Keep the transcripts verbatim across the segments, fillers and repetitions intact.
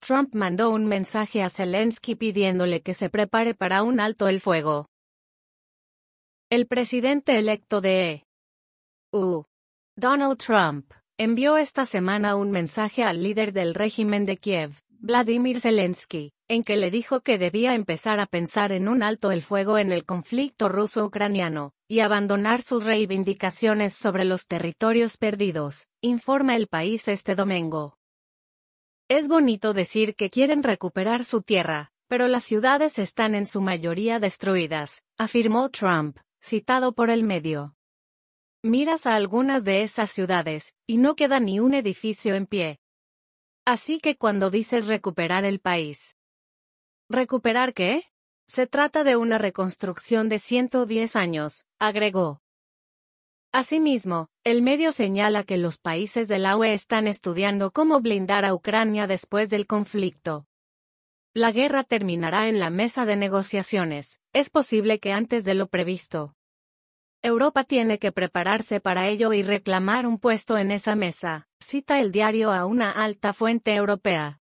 Trump mandó un mensaje a Zelensky pidiéndole que se prepare para un alto el fuego. El presidente electo de E U, Donald Trump, envió esta semana un mensaje al líder del régimen de Kiev, Vladimir Zelensky, en que le dijo que debía empezar a pensar en un alto el fuego en el conflicto ruso-ucraniano, y abandonar sus reivindicaciones sobre los territorios perdidos, informa El País este domingo. Es bonito decir que quieren recuperar su tierra, pero las ciudades están en su mayoría destruidas, afirmó Trump, citado por el medio. Miras a algunas de esas ciudades, y no queda ni un edificio en pie. Así que cuando dices recuperar el país. ¿Recuperar qué? Se trata de una reconstrucción de ciento diez años, agregó. Asimismo, el medio señala que los países de la U E están estudiando cómo blindar a Ucrania después del conflicto. La guerra terminará en la mesa de negociaciones, es posible que antes de lo previsto. Europa tiene que prepararse para ello y reclamar un puesto en esa mesa, cita el diario a una alta fuente europea.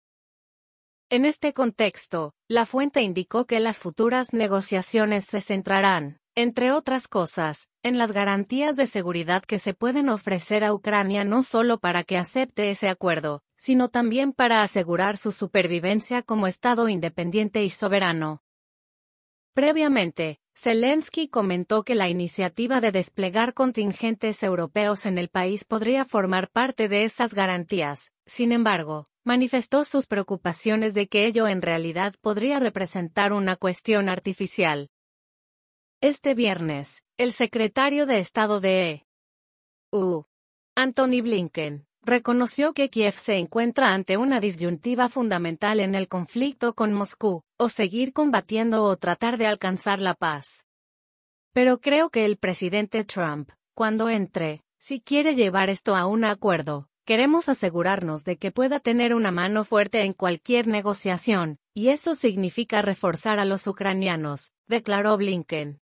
En este contexto, la fuente indicó que las futuras negociaciones se centrarán, entre otras cosas, en las garantías de seguridad que se pueden ofrecer a Ucrania no solo para que acepte ese acuerdo, sino también para asegurar su supervivencia como Estado independiente y soberano. Previamente, Zelensky comentó que la iniciativa de desplegar contingentes europeos en el país podría formar parte de esas garantías. Sin embargo, manifestó sus preocupaciones de que ello en realidad podría representar una cuestión artificial. Este viernes, el secretario de Estado de E U, Antony Blinken, reconoció que Kiev se encuentra ante una disyuntiva fundamental en el conflicto con Moscú, o seguir combatiendo o tratar de alcanzar la paz. Pero creo que el presidente Trump, cuando entre, si quiere llevar esto a un acuerdo, queremos asegurarnos de que pueda tener una mano fuerte en cualquier negociación, y eso significa reforzar a los ucranianos, declaró Blinken.